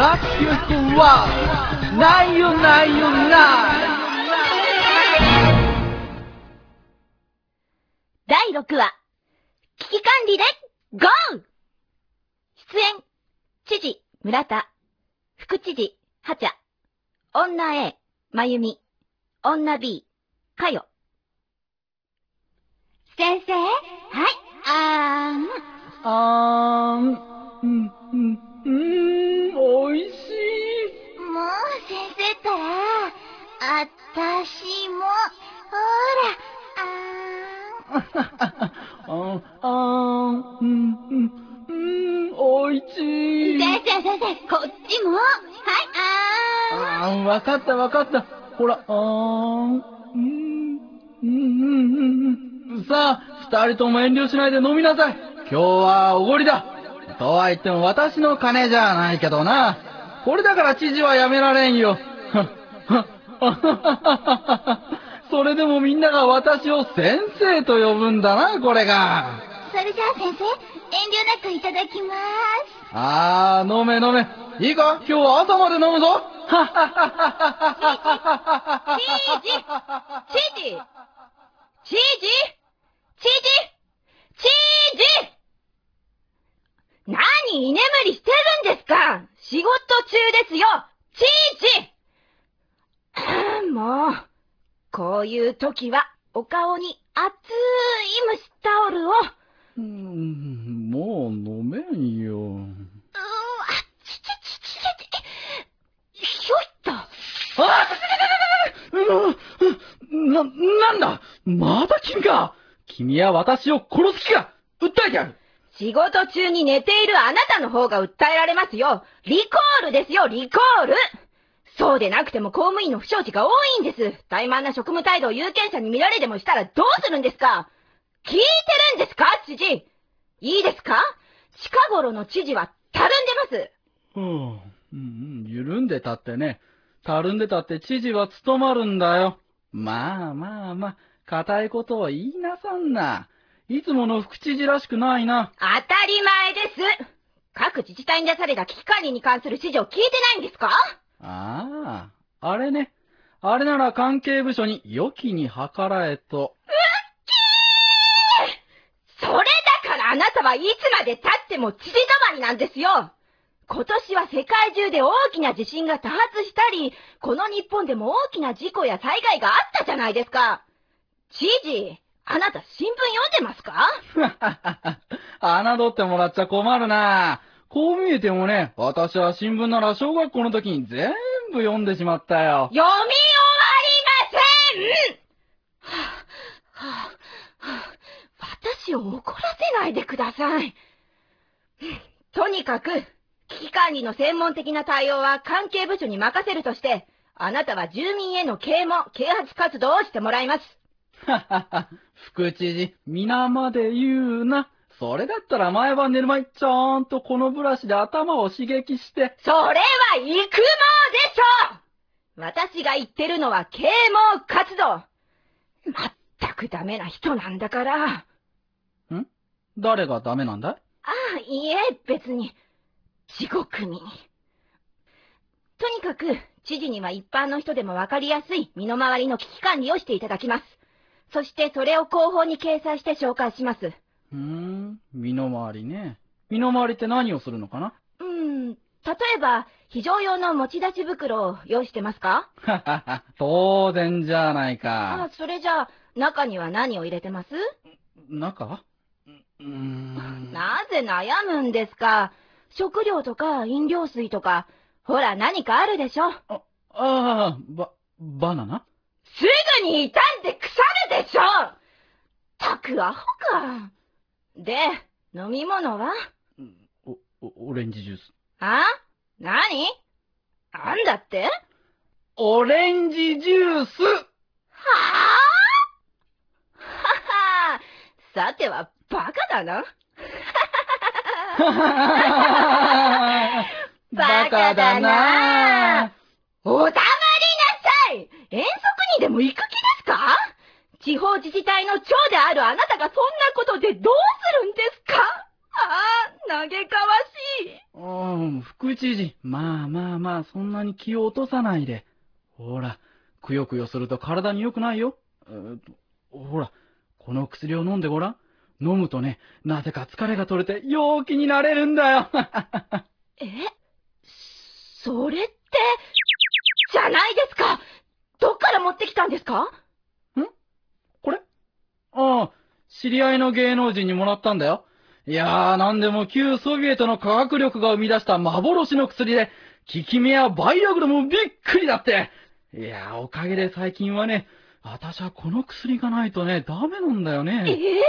ラッキースワーないよないよない。 第6話、危機管理でゴー。出演、知事、村田、副知事、はちゃ、女 A、まゆみ、女 B、かよ。先生、はい、 おいしい。 もう先生ったら、あたしも、ほら、おいしい。 先生、こっちも、はい、 わかった。ほら、さあ、二人とも遠慮しないで飲みなさい。今日はおごりだ。とは言っても私の金じゃないけどな。これだから知事はやめられんよ。それでもみんなが私を先生と呼ぶんだな、これが。 それじゃあ先生、遠慮なくいただきます。 飲め。いいか、今日は朝まで飲むぞ。 知事何居眠りしてるんですか？仕事中ですよ。知事もう、こういう時はお顔に熱い蒸しタオルを。 もう飲めんよ。 ひょいっと。 なんだまた君か。君は私を殺す気か。訴えてやる。 仕事中に寝ているあなたの方が訴えられますよ。リコールですよ、リコール。そうでなくても公務員の不祥事が多いんです。怠慢な職務態度を有権者に見られでもしたらどうするんですか？聞いてるんですか、知事。いいですか？近頃の知事はたるんでます。 緩んでたってね。たるんでたって知事は務まるんだよ。まあ、固いことを言いなさんな。いつもの副知事らしくないな。 当たり前です。各自治体に出された危機管理に関する指示を聞いてないんですか？ あれね。あれなら関係部署に良きに計らえと。 それだからあなたはいつまで経っても知事止まりなんですよ。今年は世界中で大きな地震が多発したり、この日本でも大きな事故や災害があったじゃないですか。知事、あなた新聞読んでますか？ 侮ってもらっちゃ困るな。こう見えてもね、私は新聞なら小学校の時に全部読んでしまったよ。 読み終わりません！私を怒らせないでください。とにかく、危機管理の専門的な対応は関係部署に任せるとして、あなたは住民への啓発活動をしてもらいます。 副知事、皆まで言うな。それだったら毎晩寝る前、ちゃんとこのブラシで頭を刺激して。 それは育毛でしょ！私が言ってるのは啓蒙活動。まったくダメな人なんだから。 誰がダメなんだい？ いいえ、別に。地獄に。とにかく、知事には一般の人でもわかりやすい身の回りの危機管理をしていただきます。そしてそれを広報に掲載して紹介します。 身の回りね。身の回りって何をするのかな？ 例えば、非常用の持ち出し袋を用意してますか？ 当然じゃないか。 それじゃあ、中には何を入れてます？ 中？ なぜ悩むんですか？食料とか飲料水とか、ほら何かあるでしょ？ バナナ？ すぐに傷んで腐るでしょ！たくアホか。で、飲み物は？ オレンジジュース。 何？なんだって？ オレンジジュース！ さてはバカだな。 バカだな。 お黙りなさい！遠足にでも行く気ですか？地方自治体の長であるあなたがそんなことでどうするんですか？嘆かわしい。 副知事、まあ、そんなに気を落とさないで。ほら、くよくよすると体に良くないよ。ほら、この薬を飲んでごらん。飲むとね、なぜか疲れが取れて陽気になれるんだよ。 え？それって、じゃないですか！どっから持ってきたんですか？ これ？知り合いの芸能人にもらったんだよ。いやー、なんでも旧ソビエトの科学力が生み出した幻の薬で、効き目や梅毒でもびっくりだって。いやー、おかげで最近はね、私はこの薬がないとね、ダメなんだよね。 それじゃ中毒じゃない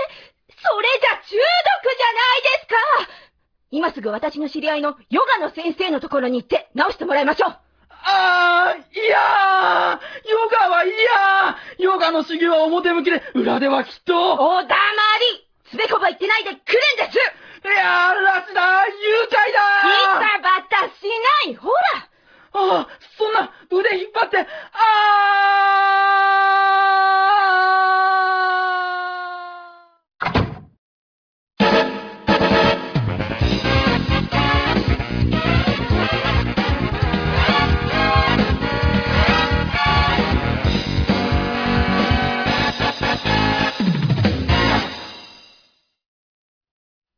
ですか！今すぐ私の知り合いのヨガの先生のところに行って治してもらいましょう。 いやー、ヨガはいやー、ヨガの修行は表向きで、裏ではきっと。 お黙り！つべこば言ってないで来るんです！ いやー、拉致だ、